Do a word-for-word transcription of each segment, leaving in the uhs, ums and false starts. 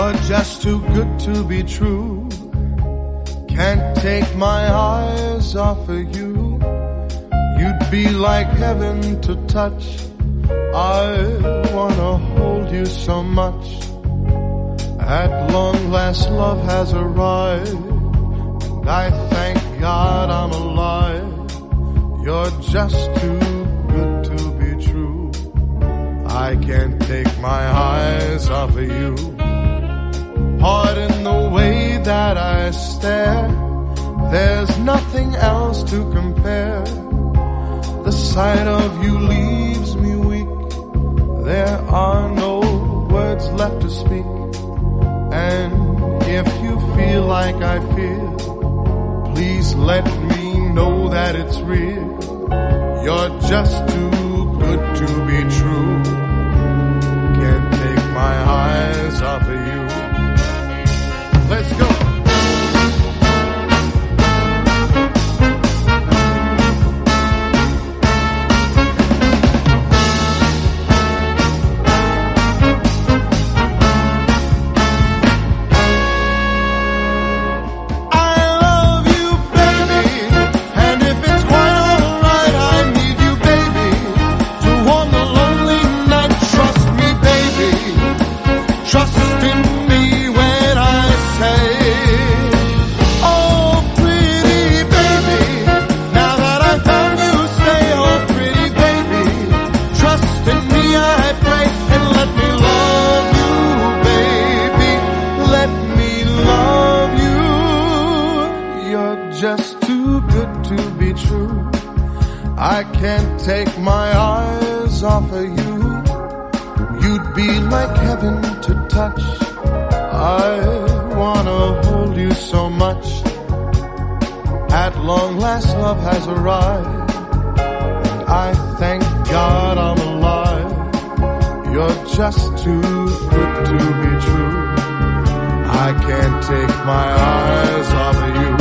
You're just too good to be true. Can't take my eyes off of you. You'd be like heaven to touch. I wanna hold you so much. At long last love has arrived, and I thank God I'm alive. You're just too good to be true. I can't take my eyes off of you. Pardon the way that I stare. There's nothing else to compare. The sight of you leaves me weak. There are no words left to speak. And if you feel like I feel, please let me know that it's real. You're just too good to be true. Can't take my eyes off of you. Let's go. Just too good to be true. I can't take my eyes off of you. You'd be like heaven to touch. I wanna hold you so much. At long last love has arrived, and I thank God I'm alive. You're just too good to be true. I can't take my eyes off of you.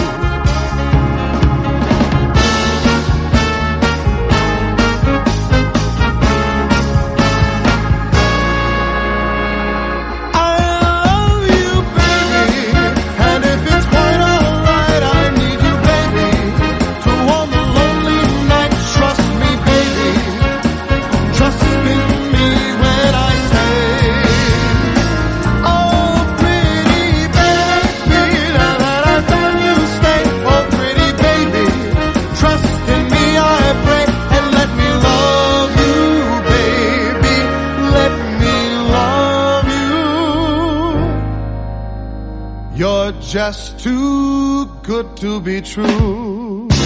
You're just too good to be true.